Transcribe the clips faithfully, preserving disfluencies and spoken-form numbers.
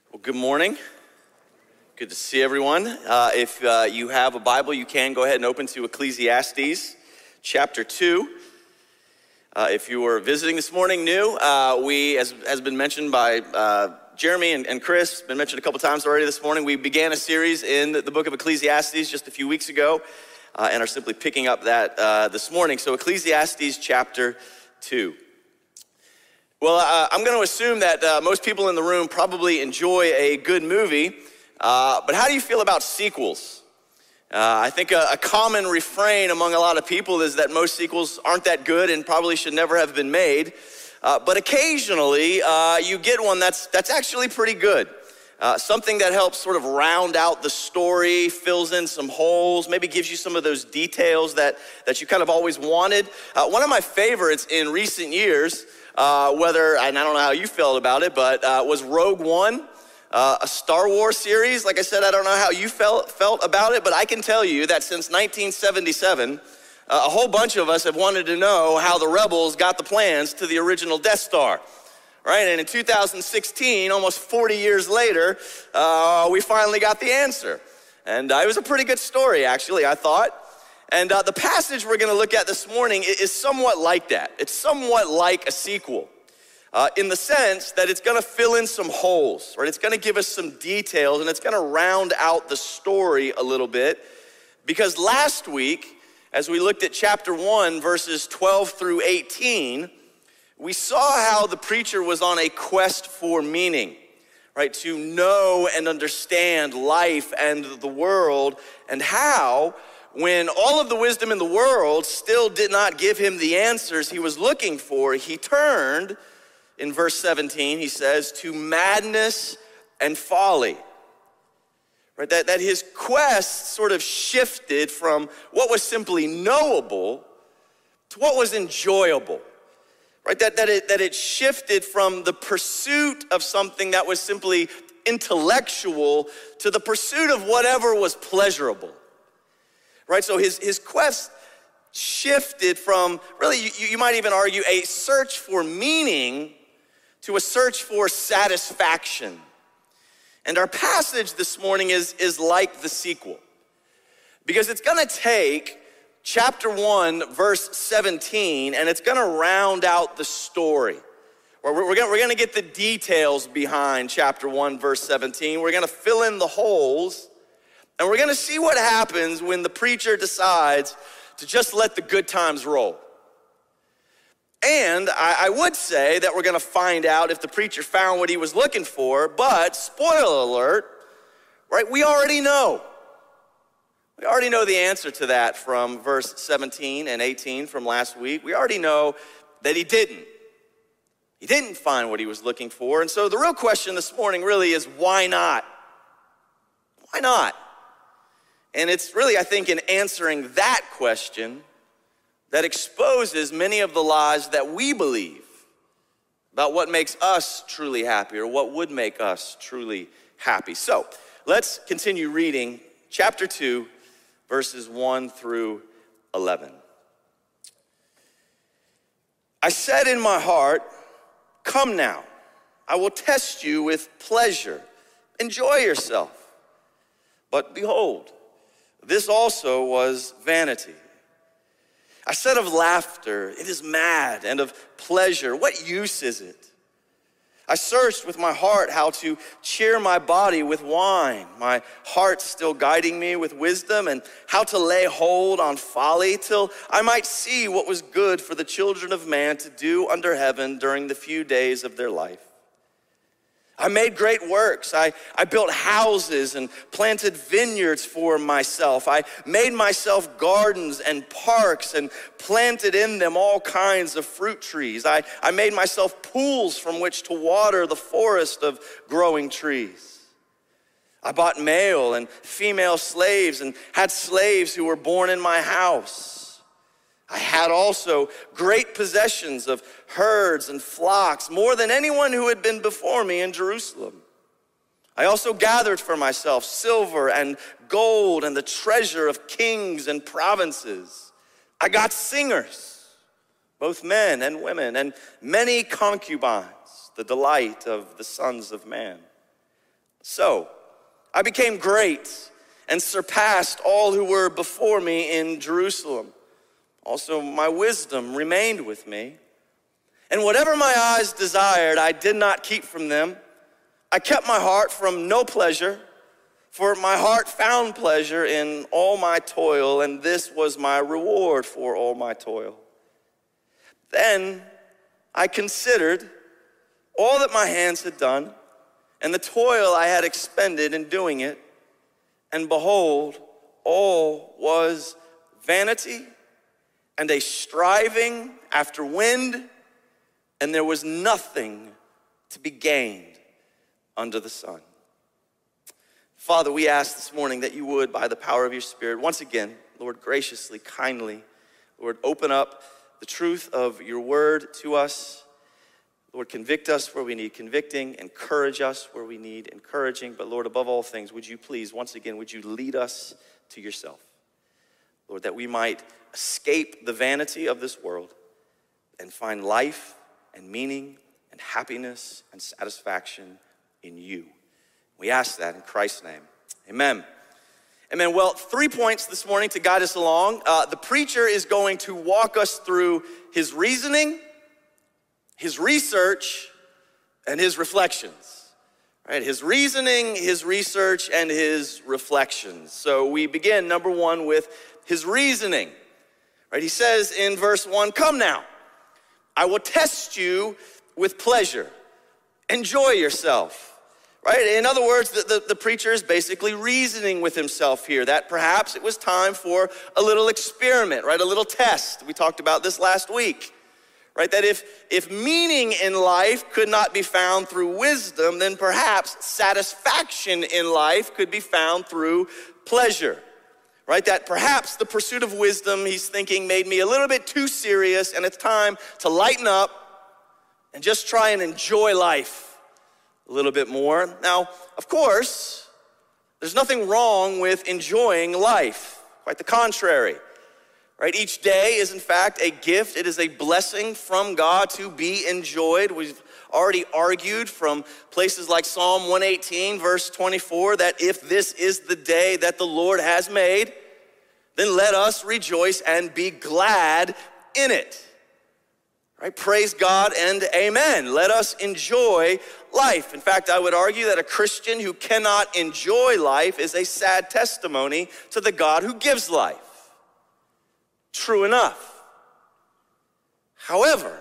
Well, good morning. Good to see everyone. Uh, if uh, you have a Bible, you can go ahead and open to Ecclesiastes chapter two. Uh, if you were visiting this morning new, uh, we, as has been mentioned by uh, Jeremy and, and Chris, been mentioned a couple times already this morning, we began a series in the book of Ecclesiastes just a few weeks ago uh, and are simply picking up that uh, this morning. So Ecclesiastes chapter two. Well, uh, I'm going to assume that uh, most people in the room probably enjoy a good movie, uh, but how do you feel about sequels? Uh, I think a, a common refrain among a lot of people is that most sequels aren't that good and probably should never have been made, uh, but occasionally uh, you get one that's, that's actually pretty good. Uh, something that helps sort of round out the story, fills in some holes, maybe gives you some of those details that, that you kind of always wanted. Uh, one of my favorites in recent years, Uh, whether, and I don't know how you felt about it, but uh, was Rogue One, uh, a Star Wars series. Like I said, I don't know how you felt, felt about it, but I can tell you that since nineteen seventy-seven, uh, a whole bunch of us have wanted to know how the rebels got the plans to the original Death Star, right? And in two thousand sixteen, almost forty years later, uh, we finally got the answer. And uh, it was a pretty good story, actually, I thought. And uh, the passage we're going to look at this morning is somewhat like that. It's somewhat like a sequel uh, in the sense that it's going to fill in some holes, right? It's going to give us some details and it's going to round out the story a little bit. Because last week, as we looked at chapter one, verses twelve through eighteen, we saw how the preacher was on a quest for meaning, right? To know and understand life and the world, and how when all of the wisdom in the world still did not give him the answers he was looking for, he turned, in verse seventeen, he says, to madness and folly. Right? That, that his quest sort of shifted from what was simply knowable to what was enjoyable. Right? That, that, it, that it shifted from the pursuit of something that was simply intellectual to the pursuit of whatever was pleasurable. Right, so his, his quest shifted from, really, you, you might even argue, a search for meaning to a search for satisfaction. And our passage this morning is, is like the sequel. Because it's gonna take chapter one, verse seventeen, and it's gonna round out the story. We're, we're, gonna, we're gonna get the details behind chapter one, verse seventeen. We're gonna fill in the holes. And we're going to see what happens when the preacher decides to just let the good times roll. And I, I would say that we're going to find out if the preacher found what he was looking for, but spoiler alert, right, we already know. We already know the answer to that from verse seventeen and eighteen from last week. We already know that he didn't. He didn't find what he was looking for. And so the real question this morning really is, why not? Why not? And it's really, I think, in answering that question that exposes many of the lies that we believe about what makes us truly happy or what would make us truly happy. So let's continue reading chapter two, verses one through eleven. I said in my heart, come now, I will test you with pleasure. Enjoy yourself. But behold, this also was vanity. I said of laughter, it is mad, and of pleasure, what use is it? I searched with my heart how to cheer my body with wine, my heart still guiding me with wisdom, and how to lay hold on folly till I might see what was good for the children of man to do under heaven during the few days of their life. I made great works. I, I built houses and planted vineyards for myself. I made myself gardens and parks and planted in them all kinds of fruit trees. I, I made myself pools from which to water the forest of growing trees. I bought male and female slaves and had slaves who were born in my house. I had also great possessions of herds and flocks, more than anyone who had been before me in Jerusalem. I also gathered for myself silver and gold and the treasure of kings and provinces. I got singers, both men and women, and many concubines, the delight of the sons of man. So I became great and surpassed all who were before me in Jerusalem. Also, my wisdom remained with me. And whatever my eyes desired, I did not keep from them. I kept my heart from no pleasure, for my heart found pleasure in all my toil, and this was my reward for all my toil. Then I considered all that my hands had done, and the toil I had expended in doing it, and behold, all was vanity and a striving after wind, and there was nothing to be gained under the sun. Father, we ask this morning that you would, by the power of your Spirit, once again, Lord, graciously, kindly, Lord, open up the truth of your word to us. Lord, convict us where we need convicting, encourage us where we need encouraging. But Lord, above all things, would you please, once again, would you lead us to yourself? Lord, that we might escape the vanity of this world and find life and meaning and happiness and satisfaction in you. We ask that in Christ's name, amen. Amen. Well, three points this morning to guide us along. Uh, the preacher is going to walk us through his reasoning, his research, and his reflections. Right? His reasoning, his research, and his reflections. So we begin, number one, with his reasoning. Right? He says in verse one, "Come now, I will test you with pleasure. Enjoy yourself." Right? In other words, the, the, the preacher is basically reasoning with himself here, that perhaps it was time for a little experiment, right? A little test. We talked about this last week. Right, that if, if meaning in life could not be found through wisdom, then perhaps satisfaction in life could be found through pleasure. Right, that perhaps the pursuit of wisdom, he's thinking, made me a little bit too serious, and it's time to lighten up and just try and enjoy life a little bit more. Now, of course, there's nothing wrong with enjoying life. Quite the contrary. Right, each day is in fact a gift. It is a blessing from God to be enjoyed. We've already argued from places like Psalm one eighteen, verse twenty-four, that if this is the day that the Lord has made, then let us rejoice and be glad in it. Right, praise God and amen. Let us enjoy life. In fact, I would argue that a Christian who cannot enjoy life is a sad testimony to the God who gives life. True enough. However,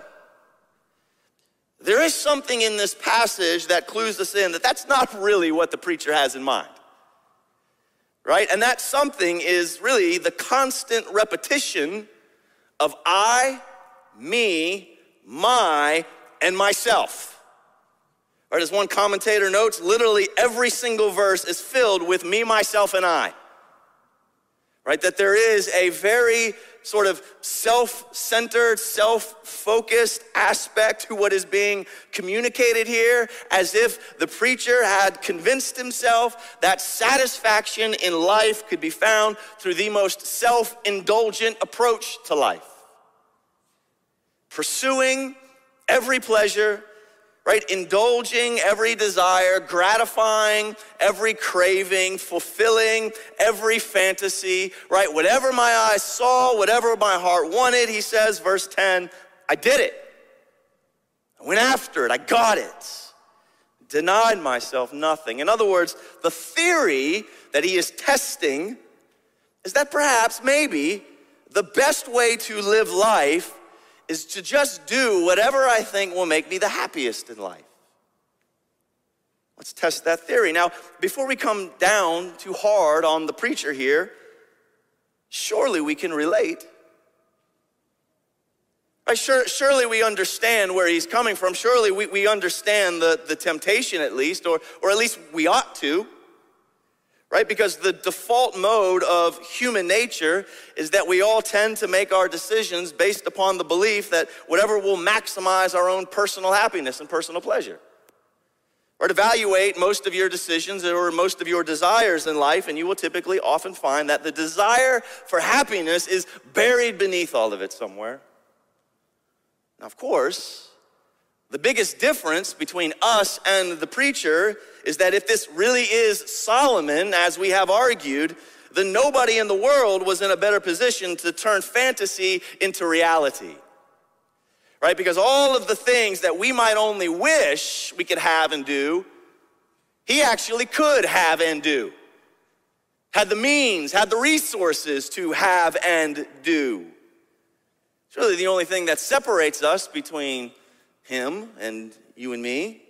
there is something in this passage that clues us in that that's not really what the preacher has in mind. Right? And that something is really the constant repetition of I, me, my, and myself. Right? As one commentator notes, literally every single verse is filled with me, myself, and I. Right? That there is a very sort of self-centered, self-focused aspect to what is being communicated here, as if the preacher had convinced himself that satisfaction in life could be found through the most self-indulgent approach to life. Pursuing every pleasure, right? Indulging every desire, gratifying every craving, fulfilling every fantasy, right? Whatever my eyes saw, whatever my heart wanted, he says, verse ten, I did it. I went after it, I got it. Denied myself nothing. In other words, the theory that he is testing is that perhaps, maybe, the best way to live life is to just do whatever I think will make me the happiest in life. Let's test that theory. Now, before we come down too hard on the preacher here, surely we can relate. Right? Sure, surely we understand where he's coming from. Surely we, we understand the, the temptation at least, or, or at least we ought to. Right? Because the default mode of human nature is that we all tend to make our decisions based upon the belief that whatever will maximize our own personal happiness and personal pleasure. Or to evaluate most of your decisions or most of your desires in life, and you will typically often find that the desire for happiness is buried beneath all of it somewhere. Now, of course, The biggest difference between us and the preacher is that if this really is Solomon, as we have argued, then nobody in the world was in a better position to turn fantasy into reality. Right? Because all of the things that we might only wish we could have and do, he actually could have and do. Had the means, had the resources to have and do. It's really the only thing that separates us between him and you and me.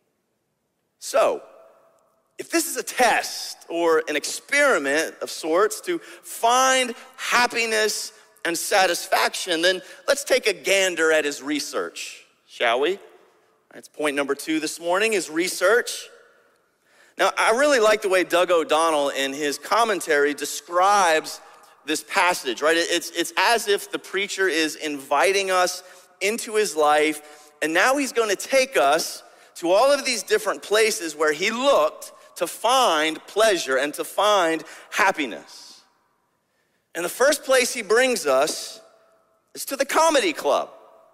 So, if this is a test or an experiment of sorts to find happiness and satisfaction, then let's take a gander at his research, shall we? That's point number two this morning, is research. Now, I really like the way Doug O'Donnell in his commentary describes this passage, right? It's, it's as if the preacher is inviting us into his life, and now he's going to take us to all of these different places where he looked to find pleasure and to find happiness. And the first place he brings us is to the comedy club,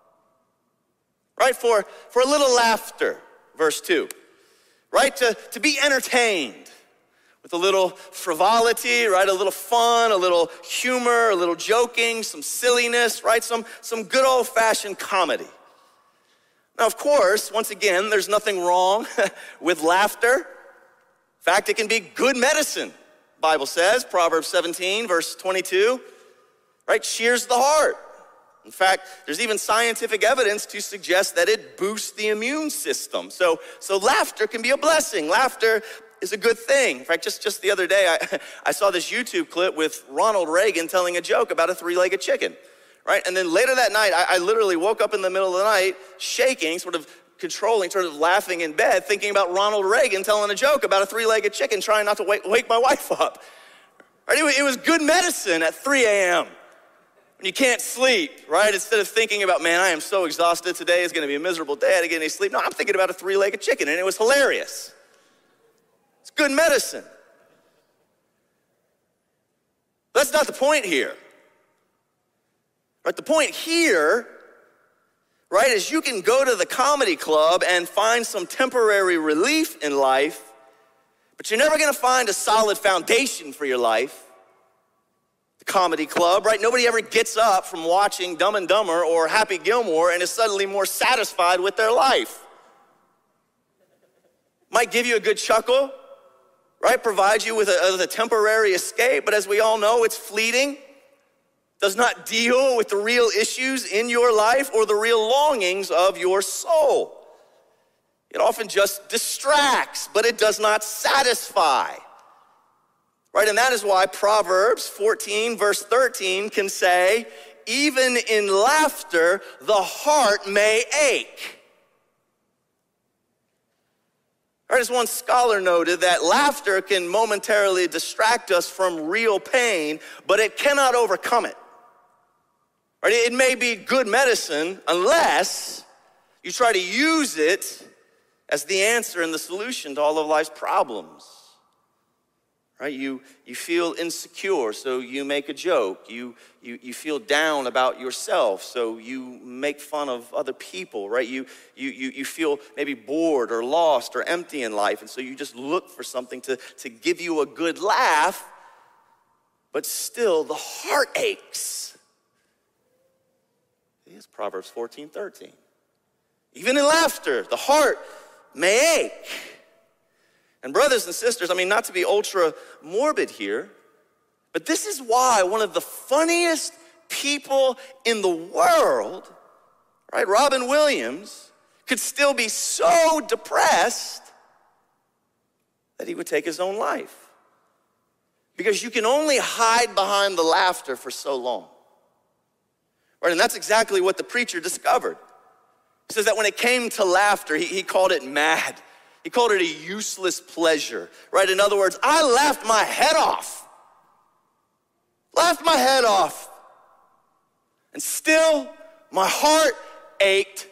right? For, for a little laughter, verse two, right? To, to be entertained with a little frivolity, right? A little fun, a little humor, a little joking, some silliness, right? Some, some good old-fashioned comedy. Now, of course, once again, there's nothing wrong with laughter. In fact, it can be good medicine, the Bible says, Proverbs seventeen, verse twenty-two, right? Cheers the heart. In fact, there's even scientific evidence to suggest that it boosts the immune system. So, so laughter can be a blessing. Laughter is a good thing. In fact, just, just the other day, I, I saw this YouTube clip with Ronald Reagan telling a joke about a three-legged chicken. Right? And then later that night, I, I literally woke up in the middle of the night, shaking, sort of controlling, sort of laughing in bed, thinking about Ronald Reagan telling a joke about a three-legged chicken, trying not to wake, wake my wife up. Right? It, was, it was good medicine at three a.m. when you can't sleep, right? Instead of thinking about, man, I am so exhausted today, it's gonna be a miserable day, I didn't get any sleep. No, I'm thinking about a three-legged chicken, and it was hilarious. It's good medicine. That's not the point here. Right, the point here, right, is you can go to the comedy club and find some temporary relief in life, but you're never gonna find a solid foundation for your life. The comedy club, right? Nobody ever gets up from watching Dumb and Dumber or Happy Gilmore and is suddenly more satisfied with their life. Might give you a good chuckle, right? Provide you with a, with a temporary escape, but as we all know, it's fleeting. Does not deal with the real issues in your life or the real longings of your soul. It often just distracts, but it does not satisfy. Right, and that is why Proverbs fourteen, verse thirteen can say, even in laughter, the heart may ache. Right, as one scholar noted, that laughter can momentarily distract us from real pain, but it cannot overcome it. Right? It may be good medicine unless you try to use it as the answer and the solution to all of life's problems. Right? You, you feel insecure, so you make a joke. You, you, you feel down about yourself, so you make fun of other people, right? You, you, you, you feel maybe bored or lost or empty in life, and so you just look for something to, to give you a good laugh, but still the heart aches. It's Proverbs fourteen, thirteen. Even in laughter, the heart may ache. And brothers and sisters, I mean, not to be ultra morbid here, but this is why one of the funniest people in the world, right, Robin Williams, could still be so depressed that he would take his own life. Because you can only hide behind the laughter for so long. Right, and that's exactly what the preacher discovered. He says that when it came to laughter, he, he called it mad. He called it a useless pleasure, right? In other words, I laughed my head off. Laughed my head off. And still, my heart ached.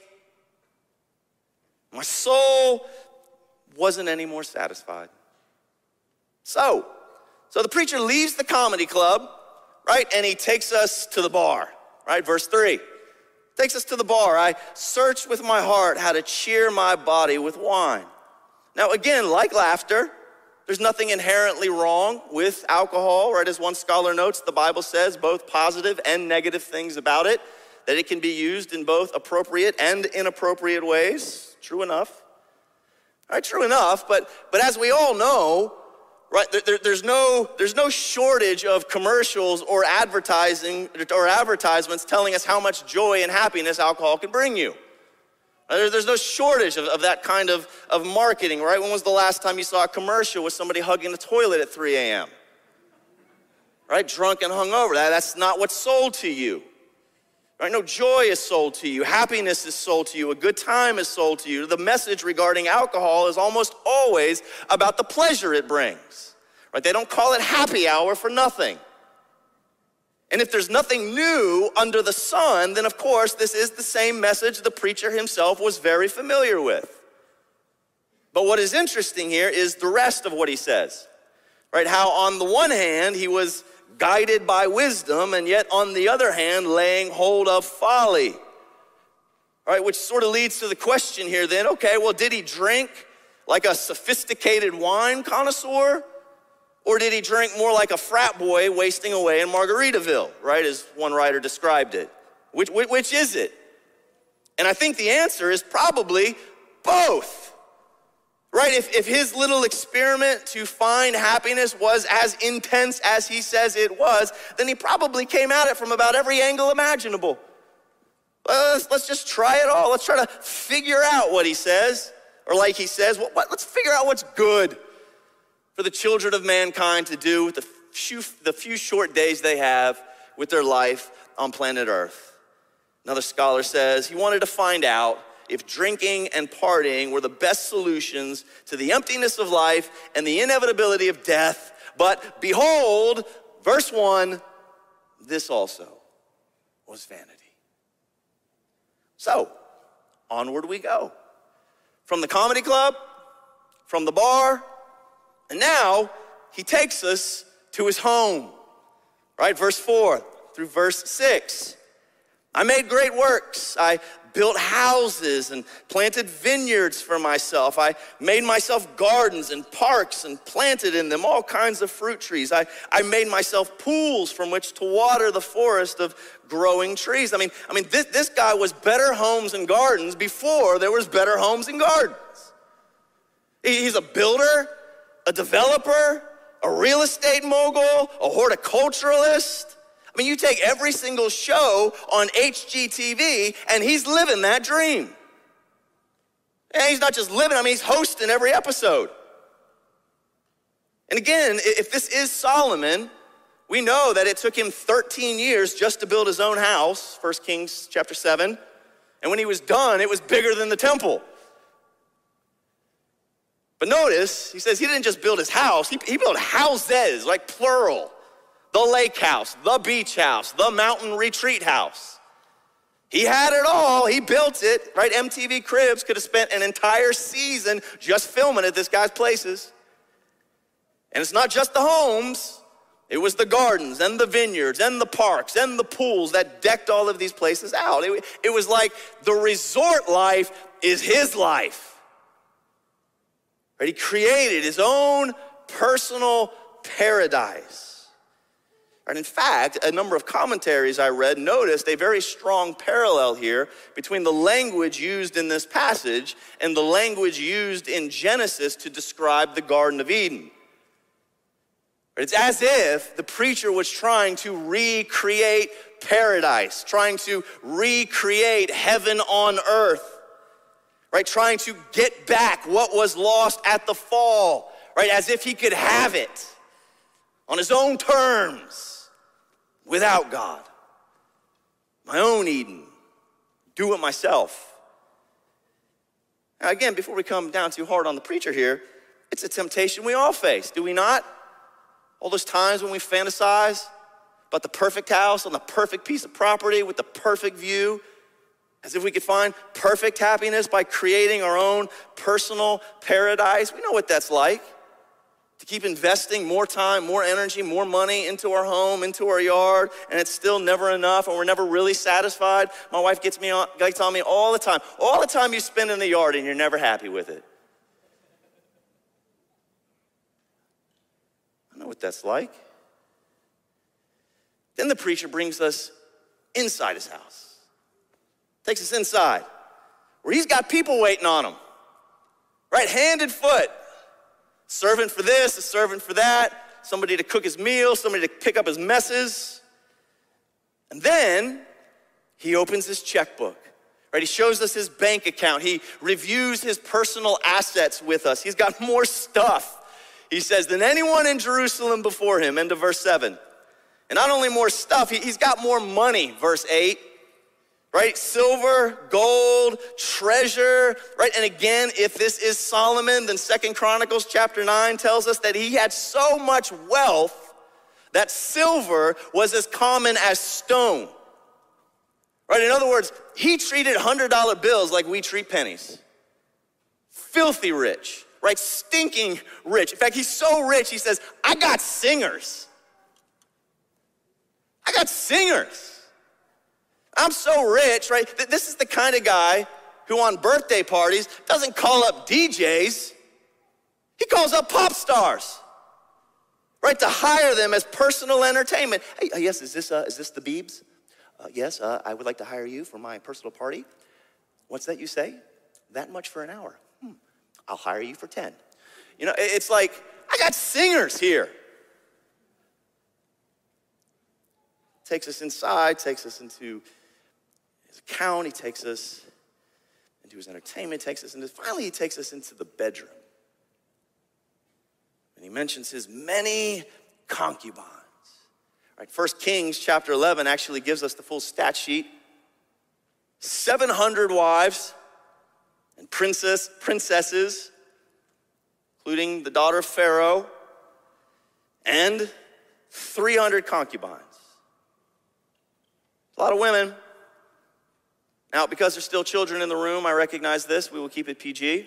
My soul wasn't any more satisfied. So, so the preacher leaves the comedy club, right? And he takes us to the bar. Right, verse three. Takes us to the bar. I search with my heart how to cheer my body with wine. Now again, like laughter, there's nothing inherently wrong with alcohol, right? As one scholar notes, the Bible says both positive and negative things about it, that it can be used in both appropriate and inappropriate ways. True enough. All right, true enough, but, but as we all know, right, there, there, there's, no, there's no shortage of commercials or advertising or advertisements telling us how much joy and happiness alcohol can bring you. There, there's no shortage of, of that kind of, of marketing, right? When was the last time you saw a commercial with somebody hugging the toilet at three a.m.? Right, drunk and hungover. That, that's not what's sold to you. Right? No, joy is sold to you. Happiness is sold to you. A good time is sold to you. The message regarding alcohol is almost always about the pleasure it brings. Right? They don't call it happy hour for nothing. And if there's nothing new under the sun, then of course this is the same message the preacher himself was very familiar with. But what is interesting here is the rest of what he says. Right? How on the one hand he was guided by wisdom, and yet on the other hand, laying hold of folly. All right, which sort of leads to the question here then, okay, well, did he drink like a sophisticated wine connoisseur? Or did he drink more like a frat boy wasting away in Margaritaville, right, as one writer described it? Which, which, which is it? And I think the answer is probably both. Right, if, if his little experiment to find happiness was as intense as he says it was, then he probably came at it from about every angle imaginable. Well, let's, let's just try it all. Let's try to figure out what he says. Or like he says, what, what, let's figure out what's good for the children of mankind to do with the few, the few short days they have with their life on planet Earth. Another scholar says he wanted to find out if drinking and partying were the best solutions to the emptiness of life and the inevitability of death. But behold, verse one, this also was vanity. So, onward we go. From the comedy club, from the bar, and now he takes us to his home, right? Verse four through verse six. I made great works. I built houses and planted vineyards for myself. I made myself gardens and parks and planted in them all kinds of fruit trees. I, I made myself pools from which to water the forest of growing trees. I mean, I mean, this, this guy was better homes and gardens before there was better homes and gardens. He, he's a builder, a developer, a real estate mogul, a horticulturalist. I mean, you take every single show on H G T V, and he's living that dream. And he's not just living, I mean, he's hosting every episode. And again, if this is Solomon, we know that it took him thirteen years just to build his own house, First Kings chapter seven. And when he was done, it was bigger than the temple. But notice, he says he didn't just build his house, he, he built houses, like plural. The lake house, the beach house, the mountain retreat house. He had it all, he built it, right? M T V Cribs could have spent an entire season just filming at this guy's places. And it's not just the homes, it was the gardens and the vineyards and the parks and the pools that decked all of these places out. It, it was like the resort life is his life. Right? He created his own personal paradise. And in fact, a number of commentaries I read noticed a very strong parallel here between the language used in this passage and the language used in Genesis to describe the Garden of Eden. It's as if the preacher was trying to recreate paradise, trying to recreate heaven on earth, right? Trying to get back what was lost at the fall, right? As if he could have it on his own terms. Without God. My own Eden. Do it myself. Now again, before we come down too hard on the preacher here, it's a temptation we all face, do we not? All those times when we fantasize about the perfect house on the perfect piece of property with the perfect view, as if we could find perfect happiness by creating our own personal paradise. We know what that's like. to keep investing more time, more energy, more money into our home, into our yard, and it's still never enough, and we're never really satisfied. My wife gets me on, gets on me all the time. All the time you spend in the yard and you're never happy with it. I know what that's like. Then the preacher brings us inside his house. Takes us inside, where he's got people waiting on him, right, hand and foot. Servant for this, a servant for that, somebody to cook his meal, somebody to pick up his messes. And then he opens his checkbook, right? He shows us his bank account. He reviews his personal assets with us. He's got more stuff, he says, than anyone in Jerusalem before him, end of verse seven. And not only more stuff, he's got more money, verse eight. Right? Silver, gold, treasure, right? And again, if this is Solomon, then Second Chronicles chapter nine tells us that he had so much wealth that silver was as common as stone. Right? In other words, he treated one hundred dollar bills like we treat pennies. Filthy rich, right? Stinking rich. In fact, he's so rich, he says, I got singers. I got singers. I'm so rich, right? This is the kind of guy who on birthday parties doesn't call up D Js. He calls up pop stars, right? To hire them as personal entertainment. Hey, uh, yes, is this, uh, is this the Biebs? Uh, yes, uh, I would like to hire you for my personal party. What's that you say? That much for an hour. Hmm. I'll hire you for ten. You know, it's like, I got singers here. Takes us inside, takes us into his account, he takes us into his entertainment, takes us into, finally he takes us into the bedroom. And he mentions his many concubines. Right, First Kings chapter eleven actually gives us the full stat sheet. seven hundred wives and princess, princesses, including the daughter of Pharaoh, and three hundred concubines. A lot of women. Now, because there's still children in the room, I recognize this. We will keep it P G.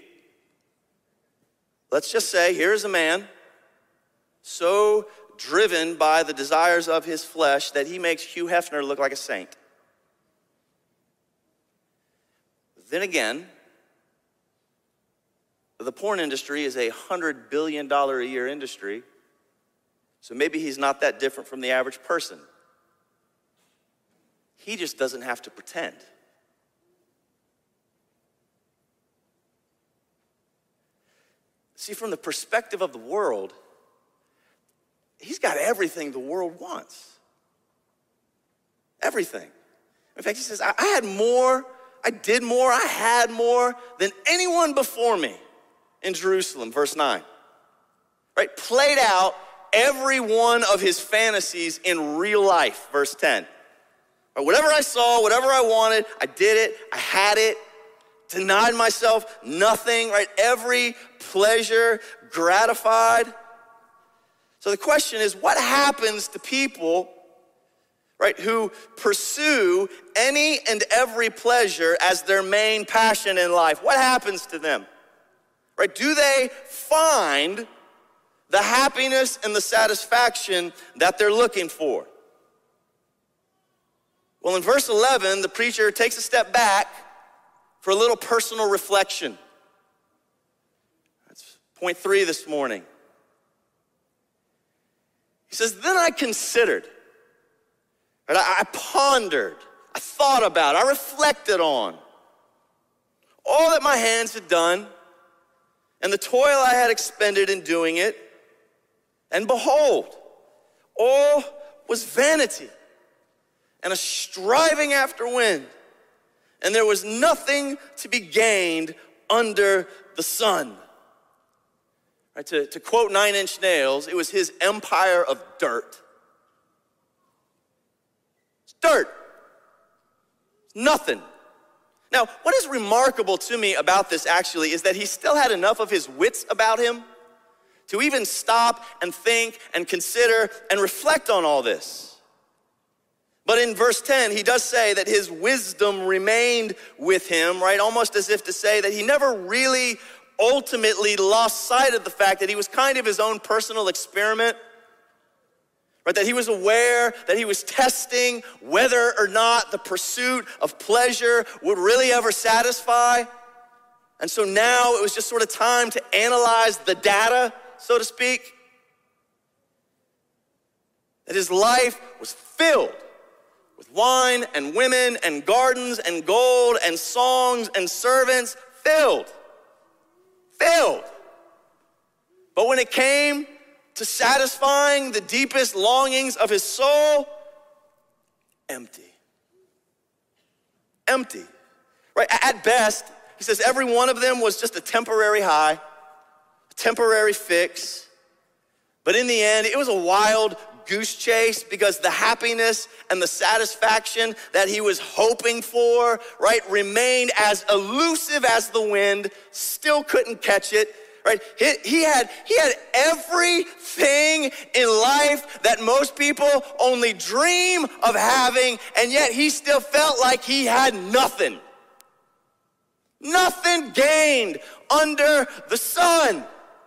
Let's just say, here's a man so driven by the desires of his flesh that he makes Hugh Hefner look like a saint. Then again, the porn industry is a one hundred billion dollars a year industry, so maybe he's not that different from the average person. He just doesn't have to pretend. See, from the perspective of the world, he's got everything the world wants. Everything. In fact, he says, I, I had more, I did more, I had more than anyone before me in Jerusalem, verse nine. Right? Played out every one of his fantasies in real life, verse ten. Right? Whatever I saw, whatever I wanted, I did it, I had it. Denied myself nothing, right? Every pleasure gratified. So the question is, what happens to people, right, who pursue any and every pleasure as their main passion in life? What happens to them? Right? Do they find the happiness and the satisfaction that they're looking for? Well, in verse eleven, the preacher takes a step back for a little personal reflection. That's point three this morning. He says, then I considered, right? I, I pondered, I thought about, I reflected on all that my hands had done and the toil I had expended in doing it. And behold, all was vanity and a striving after wind. And there was nothing to be gained under the sun. Right, to, to quote Nine Inch Nails, it was his empire of dirt. It's dirt. It's nothing. Now, what is remarkable to me about this actually is that he still had enough of his wits about him to even stop and think and consider and reflect on all this. But in verse ten, he does say that his wisdom remained with him, right? Almost as if to say that he never really ultimately lost sight of the fact that he was kind of his own personal experiment, right? That he was aware that he was testing whether or not the pursuit of pleasure would really ever satisfy. And so now it was just sort of time to analyze the data, so to speak. That his life was filled with wine and women and gardens and gold and songs and servants, filled, filled. But when it came to satisfying the deepest longings of his soul, empty, empty, right? At best, he says every one of them was just a temporary high, a temporary fix. But in the end, it was a wild goose chase, because the happiness and the satisfaction that he was hoping for, right, remained as elusive as the wind, still couldn't catch it, right? He, he had, he had everything in life that most people only dream of having, and yet he still felt like he had nothing. Nothing gained under the sun.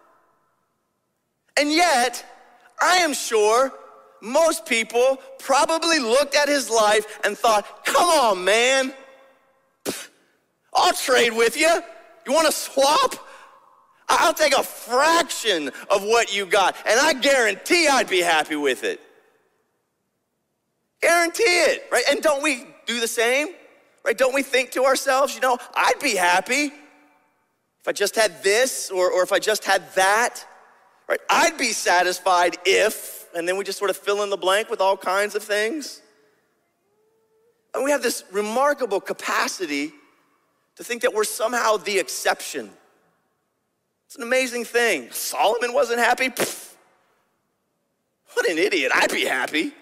And yet, I am sure most people probably looked at his life and thought, come on, man, I'll trade with you. You want to swap? I'll take a fraction of what you got, and I guarantee I'd be happy with it. Guarantee it, right? And don't we do the same, right? Don't we think to ourselves, you know, I'd be happy if I just had this, or, or if I just had that, right? I'd be satisfied if, and then we just sort of fill in the blank with all kinds of things. And we have this remarkable capacity to think that we're somehow the exception. It's an amazing thing. Solomon wasn't happy? Pfft. What an idiot, I'd be happy.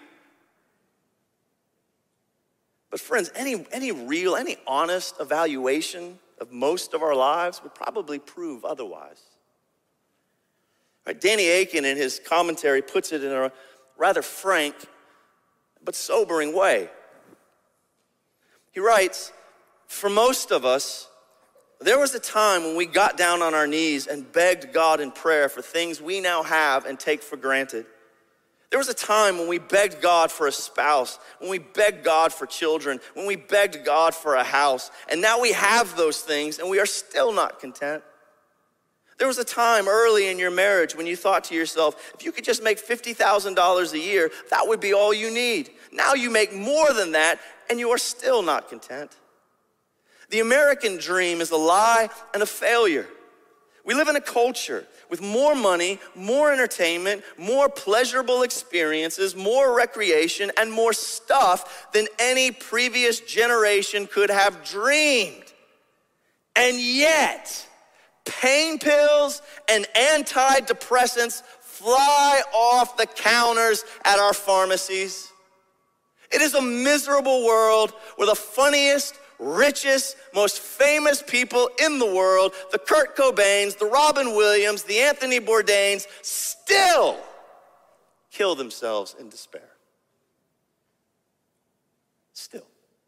But friends, any, any real, any honest evaluation of most of our lives would probably prove otherwise. Right, Danny Akin in his commentary puts it in a rather frank but sobering way. He writes, for most of us, there was a time when we got down on our knees and begged God in prayer for things we now have and take for granted. There was a time when we begged God for a spouse, when we begged God for children, when we begged God for a house, and now we have those things and we are still not content. There was a time early in your marriage when you thought to yourself, if you could just make fifty thousand dollars a year, that would be all you need. Now you make more than that, and you are still not content. The American dream is a lie and a failure. We live in a culture with more money, more entertainment, more pleasurable experiences, more recreation, and more stuff than any previous generation could have dreamed. And yet, pain pills and antidepressants fly off the counters at our pharmacies. It is a miserable world where the funniest, richest, most famous people in the world, the Kurt Cobains, the Robin Williams, the Anthony Bourdains, still kill themselves in despair. Still.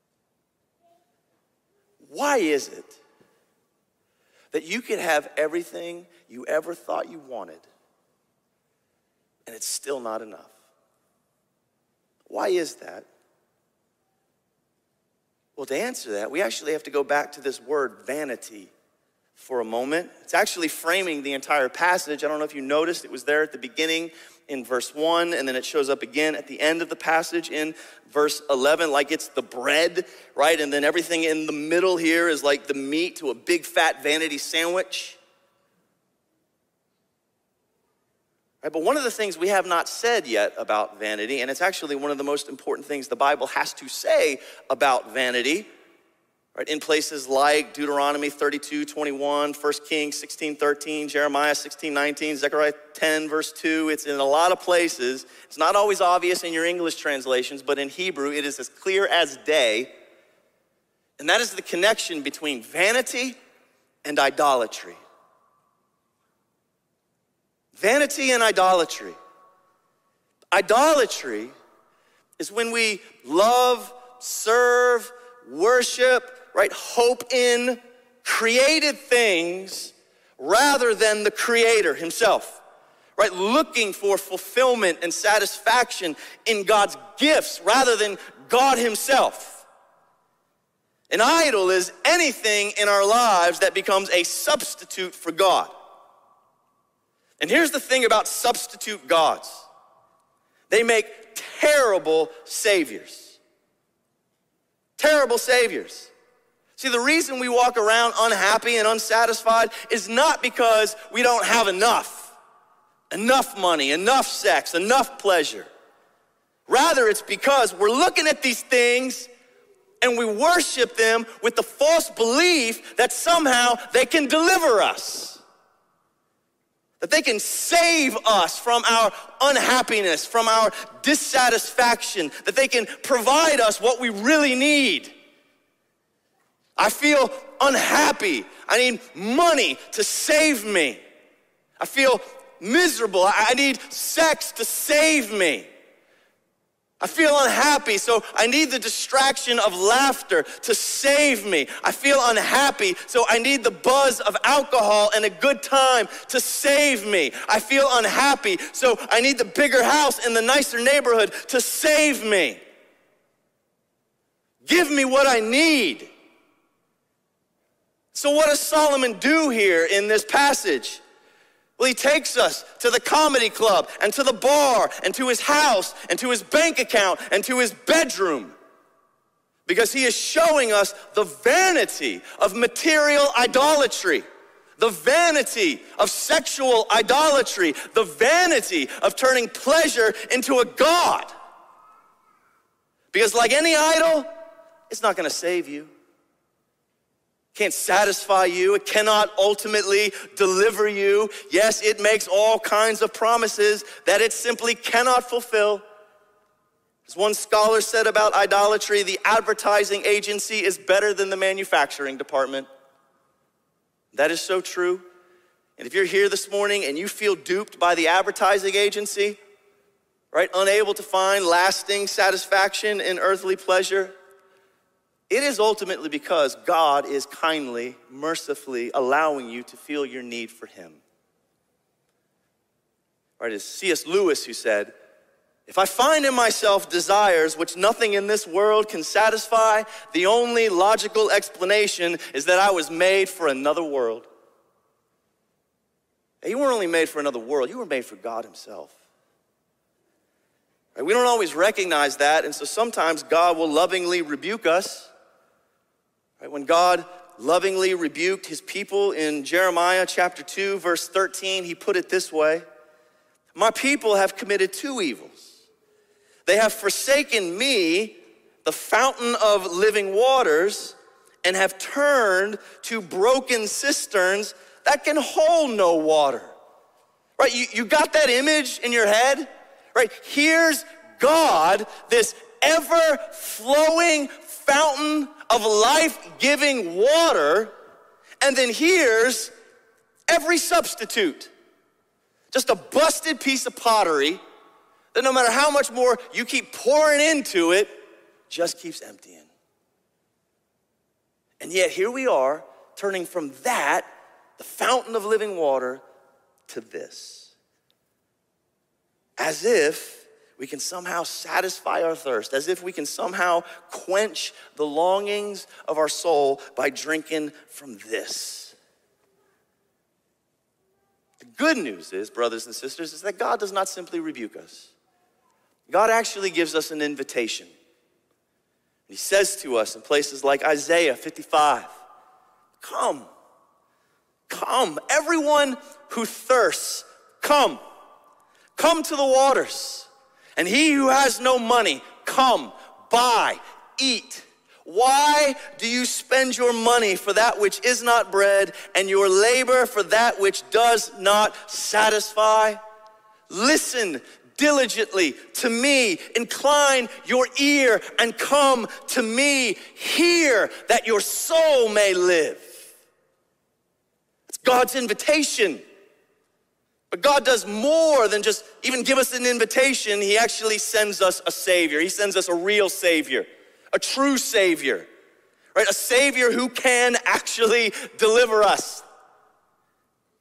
Why is it that you could have everything you ever thought you wanted, and it's still not enough? Why is that? Well, to answer that, we actually have to go back to this word vanity for a moment. It's actually framing the entire passage. I don't know if you noticed, it was there at the beginning in verse one, and then it shows up again at the end of the passage in verse eleven, like it's the bread, right? And then everything in the middle here is like the meat to a big fat vanity sandwich. Right, but one of the things we have not said yet about vanity, and it's actually one of the most important things the Bible has to say about vanity, right? In places like Deuteronomy thirty-two twenty-one, First Kings sixteen thirteen, Jeremiah sixteen nineteen, Zechariah ten verse two. It's in a lot of places. It's not always obvious in your English translations, but in Hebrew it is as clear as day. And that is the connection between vanity and idolatry. Vanity and idolatry. Idolatry is when we love, serve, worship, right, hope in created things rather than the Creator himself, right? Looking for fulfillment and satisfaction in God's gifts rather than God himself. An idol is anything in our lives that becomes a substitute for God. And here's the thing about substitute gods. They make terrible saviors. Terrible saviors. See, the reason we walk around unhappy and unsatisfied is not because we don't have enough. Enough money, enough sex, enough pleasure. Rather, it's because we're looking at these things and we worship them with the false belief that somehow they can deliver us. That they can save us from our unhappiness, from our dissatisfaction, that they can provide us what we really need. I feel unhappy. I need money to save me. I feel miserable. I need sex to save me. I feel unhappy, so I need the distraction of laughter to save me. I feel unhappy, so I need the buzz of alcohol and a good time to save me. I feel unhappy, so I need the bigger house in the nicer neighborhood to save me. Give me what I need. So what does Solomon do here in this passage? Well, he takes us to the comedy club and to the bar and to his house and to his bank account and to his bedroom, because he is showing us the vanity of material idolatry, the vanity of sexual idolatry, the vanity of turning pleasure into a god. Because like any idol, it's not going to save you. Can't satisfy you. It cannot ultimately deliver you. Yes, it makes all kinds of promises that it simply cannot fulfill. As one scholar said about idolatry, the advertising agency is better than the manufacturing department. That is so true. And if you're here this morning and you feel duped by the advertising agency, right, unable to find lasting satisfaction in earthly pleasure, it is ultimately because God is kindly, mercifully allowing you to feel your need for him. Right, it's C S Lewis who said, if I find in myself desires which nothing in this world can satisfy, the only logical explanation is that I was made for another world. You weren't only made for another world, you were made for God himself. Right, we don't always recognize that, and so sometimes God will lovingly rebuke us. Right, when God lovingly rebuked his people in Jeremiah chapter two, verse thirteen, he put it this way: my people have committed two evils. They have forsaken me, the fountain of living waters, and have turned to broken cisterns that can hold no water. Right, you, you got that image in your head? Right, here's God, this ever-flowing fountain of life-giving water, and then here's every substitute. Just a busted piece of pottery that no matter how much more you keep pouring into it, just keeps emptying. And yet here we are, turning from that, the fountain of living water, to this. As if we can somehow satisfy our thirst, as if we can somehow quench the longings of our soul by drinking from this. The good news is, brothers and sisters, is that God does not simply rebuke us. God actually gives us an invitation. He says to us in places like Isaiah fifty-five, come, come, everyone who thirsts, come, come to the waters. And he who has no money, come, buy, eat. Why do you spend your money for that which is not bread, and your labor for that which does not satisfy? Listen diligently to me, incline your ear and come to me. Hear that your soul may live. It's God's invitation. But God does more than just even give us an invitation. He actually sends us a Savior. He sends us a real Savior, a true Savior, right? A Savior who can actually deliver us.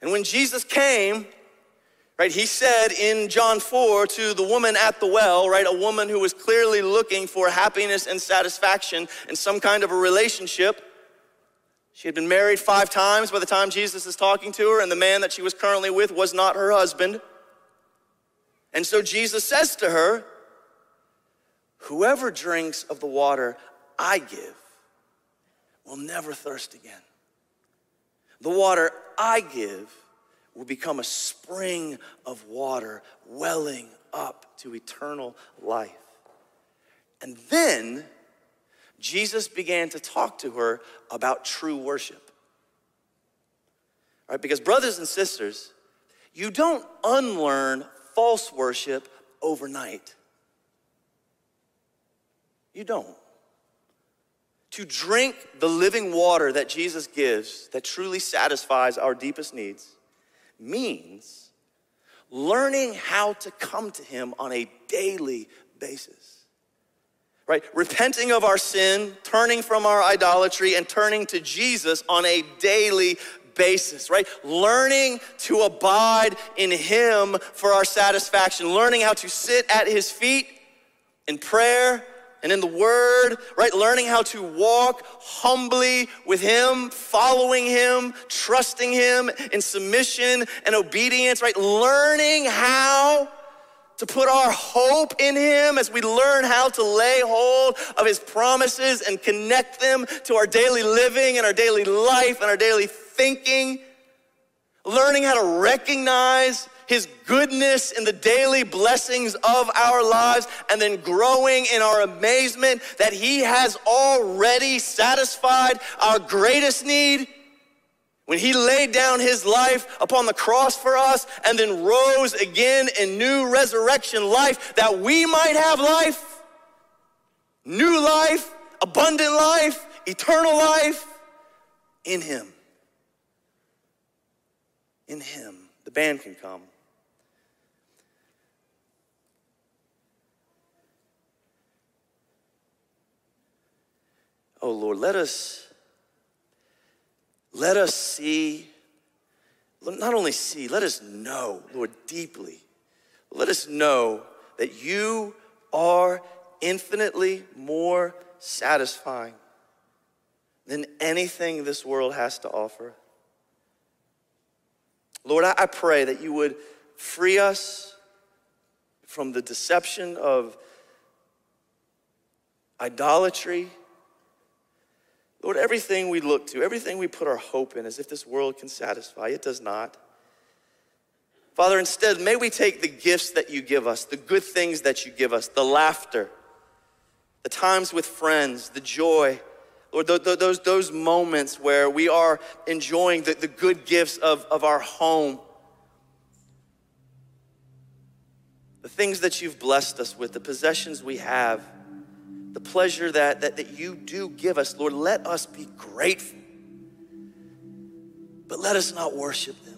And when Jesus came, right, he said in John four to the woman at the well, right, a woman who was clearly looking for happiness and satisfaction in some kind of a relationship. She had been married five times by the time Jesus is talking to her, and the man that she was currently with was not her husband. And so Jesus says to her, whoever drinks of the water I give will never thirst again. The water I give will become a spring of water welling up to eternal life. And then Jesus began to talk to her about true worship. All right, because brothers and sisters, you don't unlearn false worship overnight. You don't. To drink the living water that Jesus gives, that truly satisfies our deepest needs, means learning how to come to him on a daily basis. Right? Repenting of our sin, turning from our idolatry, and turning to Jesus on a daily basis, right? Learning to abide in him for our satisfaction, learning how to sit at his feet in prayer and in the word, right? Learning how to walk humbly with him, following him, trusting him in submission and obedience, right? Learning how to put our hope in him as we learn how to lay hold of his promises and connect them to our daily living and our daily life and our daily thinking. Learning how to recognize his goodness in the daily blessings of our lives, and then growing in our amazement that he has already satisfied our greatest need when he laid down his life upon the cross for us and then rose again in new resurrection life, that we might have life, new life, abundant life, eternal life in him. In him. The band can come. Oh Lord, let us, let us see, not only see, let us know, Lord, deeply. Let us know that you are infinitely more satisfying than anything this world has to offer. Lord, I pray that you would free us from the deception of idolatry. Lord, everything we look to, everything we put our hope in as if this world can satisfy, it does not. Father, instead, may we take the gifts that you give us, the good things that you give us, the laughter, the times with friends, the joy, Lord, those, those moments where we are enjoying the, the good gifts of, of our home, the things that you've blessed us with, the possessions we have, the pleasure that, that, that you do give us, Lord, let us be grateful, but let us not worship them.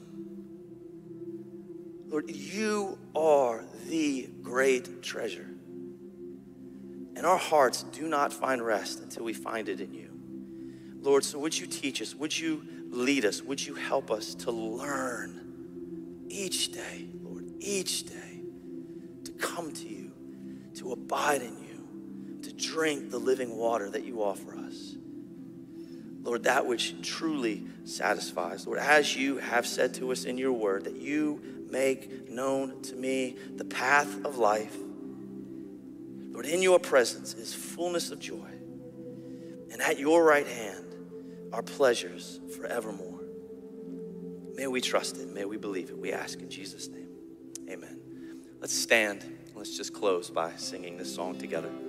Lord, you are the great treasure, and our hearts do not find rest until we find it in you. Lord, so would you teach us, would you lead us, would you help us to learn each day, Lord, each day, to come to you, to abide in you, to drink the living water that you offer us. Lord, that which truly satisfies. Lord, as you have said to us in your word, that you make known to me the path of life. Lord, in your presence is fullness of joy, and at your right hand are pleasures forevermore. May we trust it, may we believe it. We ask in Jesus' name, amen. Let's stand, let's just close by singing this song together.